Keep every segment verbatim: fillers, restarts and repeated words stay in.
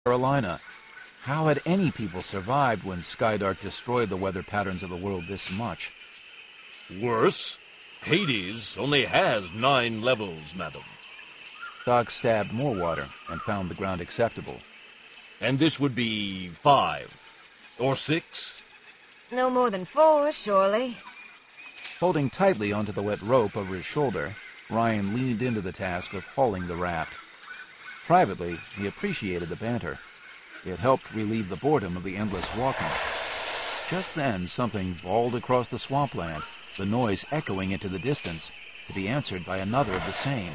Carolina. How had any people survived when Skydark destroyed the weather patterns of the world this much? Worse, Hades only has nine levels, madam. Doc stabbed more water and found the ground acceptable. And this would be five. Or six? No more than four, surely. Holding tightly onto the wet rope over his shoulder, Ryan leaned into the task of hauling the raft. Privately, he appreciated the banter. It helped relieve the boredom of the endless walking. Just then, something bawled across the swampland, the noise echoing into the distance, to be answered by another of the same.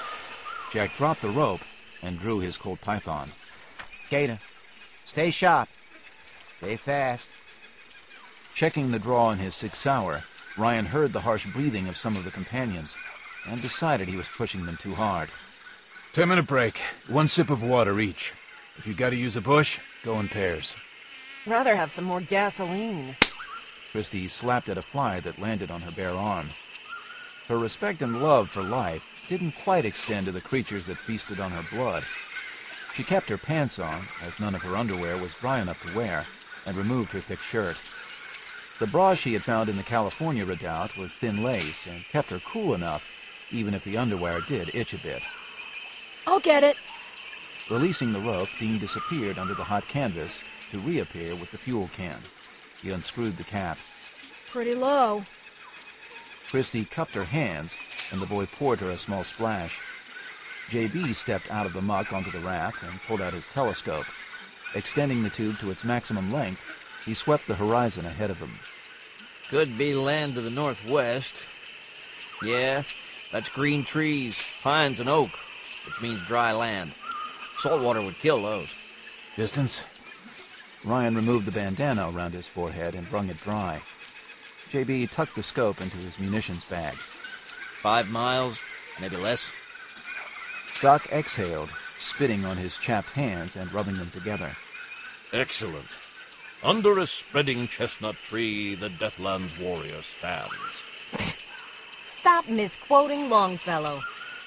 Jack dropped the rope and drew his Colt Python. Gator, stay sharp. Stay fast. Checking the draw in his Sig Sauer, Ryan heard the harsh breathing of some of the companions and decided he was pushing them too hard. Ten-minute break. One sip of water each. If you gotta use a bush, go in pairs. Rather have some more gasoline. Christy slapped at a fly that landed on her bare arm. Her respect and love for life didn't quite extend to the creatures that feasted on her blood. She kept her pants on, as none of her underwear was dry enough to wear, and removed her thick shirt. The bra she had found in the California redoubt was thin lace and kept her cool enough, even if the underwear did itch a bit. I'll get it. Releasing the rope, Dean disappeared under the hot canvas to reappear with the fuel can. He unscrewed the cap. Pretty low. Christy cupped her hands, and the boy poured her a small splash. J B stepped out of the muck onto the raft and pulled out his telescope. Extending the tube to its maximum length, he swept the horizon ahead of him. Could be land to the northwest. Yeah, that's green trees, pines and oak, which means dry land. Saltwater would kill those. Distance? Ryan removed the bandana around his forehead and wrung it dry. J B tucked the scope into his munitions bag. Five miles, maybe less. Doc exhaled, spitting on his chapped hands and rubbing them together. Excellent. Under a spreading chestnut tree, the Deathlands warrior stands. Stop misquoting Longfellow.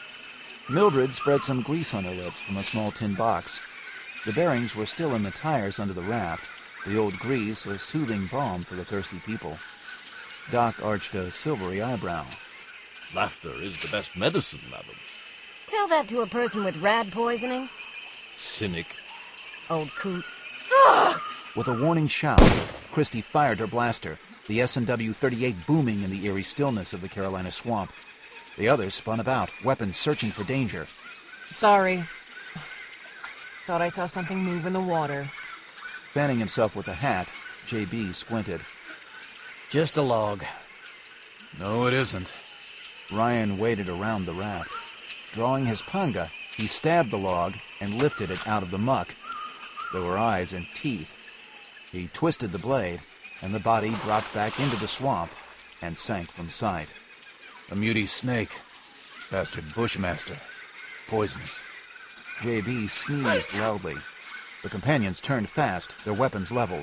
Mildred spread some grease on her lips from a small tin box. The bearings were still in the tires under the raft, the old grease a soothing balm for the thirsty people. Doc arched a silvery eyebrow. Laughter is the best medicine, madam. Tell that to a person with rad poisoning. Cynic. Old coot. With a warning shout, Christy fired her blaster, the S W thirty-eight booming in the eerie stillness of the Carolina swamp. The others spun about, weapons searching for danger. Sorry. Thought I saw something move in the water. Fanning himself with a hat, J B squinted. Just a log. No, it isn't. Ryan waded around the raft. Drawing his panga, he stabbed the log and lifted it out of the muck. There were eyes and teeth. He twisted the blade, and the body dropped back into the swamp and sank from sight. A muty snake. Bastard bushmaster. Poisonous. J B sneezed loudly. The companions turned fast, their weapons leveled.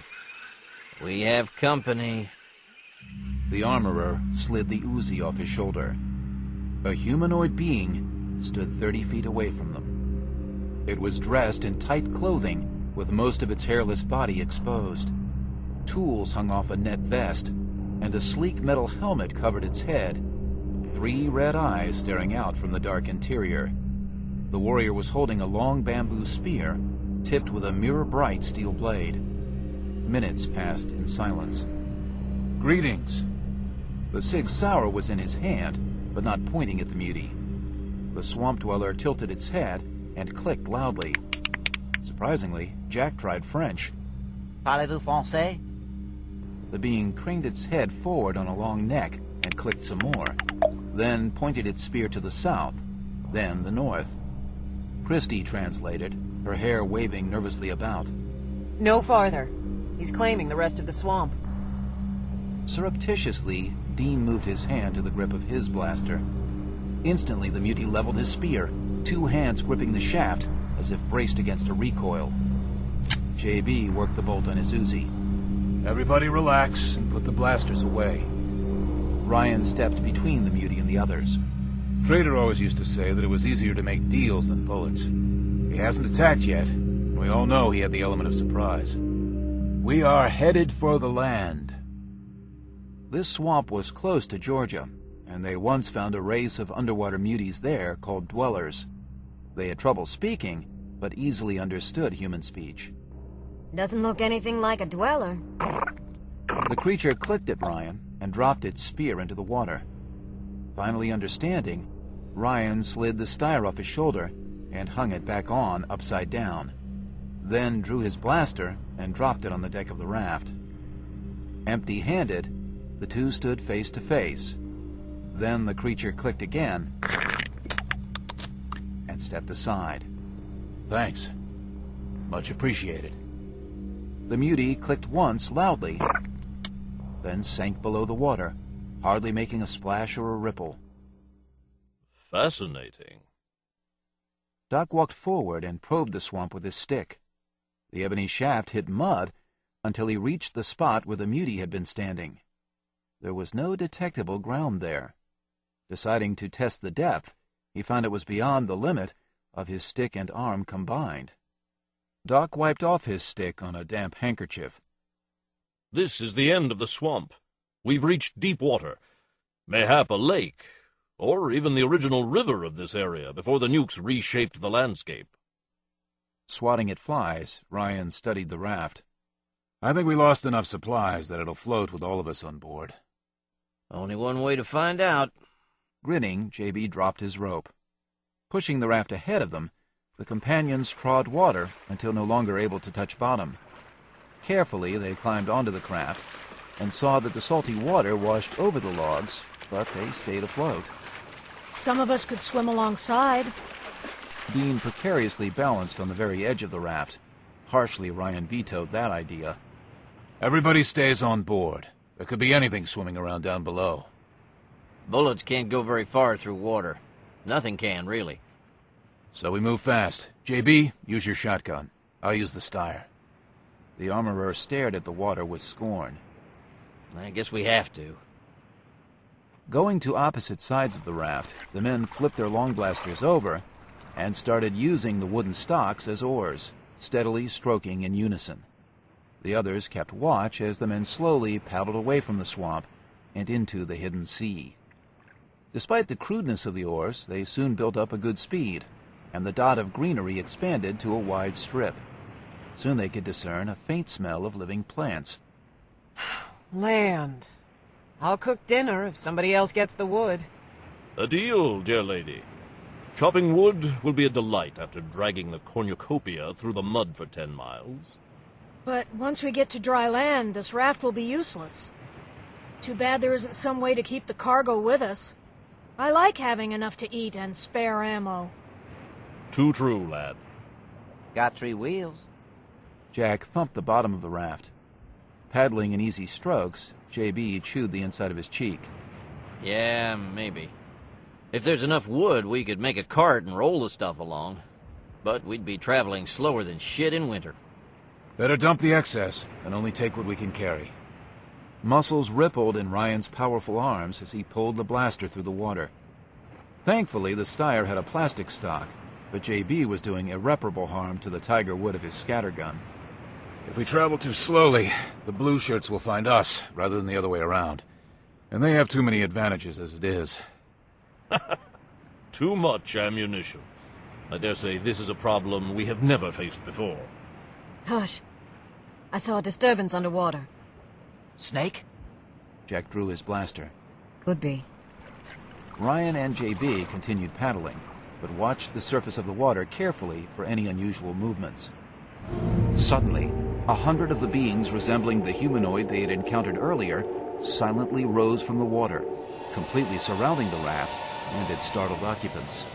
We have company. The armorer slid the Uzi off his shoulder. A humanoid being stood thirty feet away from them. It was dressed in tight clothing, with most of its hairless body exposed. Tools hung off a net vest, and a sleek metal helmet covered its head, three red eyes staring out from the dark interior. The warrior was holding a long bamboo spear, tipped with a mirror-bright steel blade. Minutes passed in silence. Greetings. The Sig Sauer was in his hand, but not pointing at the muty. The swamp dweller tilted its head and clicked loudly. Surprisingly, Jack tried French. Parlez-vous français? The being craned its head forward on a long neck and clicked some more, then pointed its spear to the south, then the north. Christy translated, her hair waving nervously about. No farther. He's claiming the rest of the swamp. Surreptitiously, Dean moved his hand to the grip of his blaster. Instantly, the muty leveled his spear, two hands gripping the shaft, as if braced against a recoil. J B worked the bolt on his Uzi. Everybody relax and put the blasters away. Ryan stepped between the muty and the others. Trader always used to say that it was easier to make deals than bullets. He hasn't attacked yet, and We all know he had the element of surprise. We are headed for the land. This swamp was close to Georgia, and they once found a race of underwater muties there called dwellers. They had trouble speaking, but easily understood human speech. Doesn't look anything like a dweller. The creature clicked at Ryan and dropped its spear into the water. Finally understanding, Ryan slid the styre off his shoulder and hung it back on upside down, then drew his blaster and dropped it on the deck of the raft. Empty-handed, the two stood face to face. Then the creature clicked again and stepped aside. Thanks. Much appreciated. The mutie clicked once loudly, then sank below the water, hardly making a splash or a ripple. Fascinating. Doc walked forward and probed the swamp with his stick. The ebony shaft hit mud until he reached the spot where the mutie had been standing. There was no detectable ground there. Deciding to test the depth, he found it was beyond the limit of his stick and arm combined. Doc wiped off his stick on a damp handkerchief. This is the end of the swamp. We've reached deep water. Mayhap a lake, or even the original river of this area before the nukes reshaped the landscape. Swatting at flies, Ryan studied the raft. I think we lost enough supplies that it'll float with all of us on board. Only one way to find out. Grinning, J B dropped his rope. Pushing the raft ahead of them, the companions trod water until no longer able to touch bottom. Carefully, they climbed onto the craft and saw that the salty water washed over the logs, but they stayed afloat. Some of us could swim alongside. Dean precariously balanced on the very edge of the raft. Harshly, Ryan vetoed that idea. Everybody stays on board. There could be anything swimming around down below. Bullets can't go very far through water. Nothing can, really. So we move fast. J B, use your shotgun. I'll use the styre. The armorer stared at the water with scorn. I guess we have to. Going to opposite sides of the raft, the men flipped their long blasters over and started using the wooden stocks as oars, steadily stroking in unison. The others kept watch as the men slowly paddled away from the swamp and into the hidden sea. Despite the crudeness of the oars, they soon built up a good speed, and the dot of greenery expanded to a wide strip. Soon they could discern a faint smell of living plants. Land. I'll cook dinner if somebody else gets the wood. A deal, dear lady. Chopping wood will be a delight after dragging the cornucopia through the mud for ten miles. But once we get to dry land, this raft will be useless. Too bad there isn't some way to keep the cargo with us. I like having enough to eat and spare ammo. Too true, lad. Got three wheels. Jack thumped the bottom of the raft. Paddling in easy strokes, J B chewed the inside of his cheek. Yeah, maybe. If there's enough wood, we could make a cart and roll the stuff along. But we'd be traveling slower than shit in winter. Better dump the excess and only take what we can carry. Muscles rippled in Ryan's powerful arms as he pulled the blaster through the water. Thankfully, the styre had a plastic stock, but J B was doing irreparable harm to the tiger wood of his scattergun. If we travel too slowly, the blue shirts will find us rather than the other way around. And they have too many advantages as it is. Too much ammunition. I dare say this is a problem we have never faced before. Hush. I saw a disturbance underwater. Snake? Jack drew his blaster. Could be. Ryan and J B continued paddling, but watched the surface of the water carefully for any unusual movements. Suddenly, a hundred of the beings resembling the humanoid they had encountered earlier silently rose from the water, completely surrounding the raft and its startled occupants.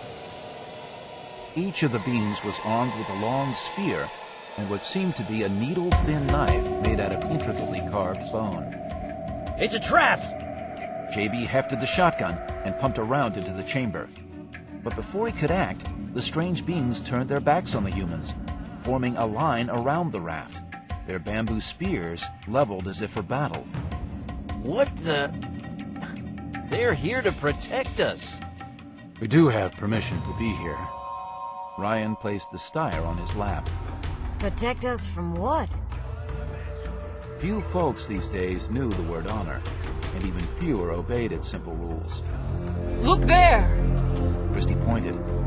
Each of the beings was armed with a long spear and what seemed to be a needle-thin knife made out of intricately carved bone. It's a trap! J B hefted the shotgun and pumped a round into the chamber. But before he could act, the strange beings turned their backs on the humans, forming a line around the raft, their bamboo spears leveled as if for battle. What the... They're here to protect us. We do have permission to be here. Ryan placed the styre on his lap. Protect us from what? Few folks these days knew the word honor, and even fewer obeyed its simple rules. Look there! Christie pointed,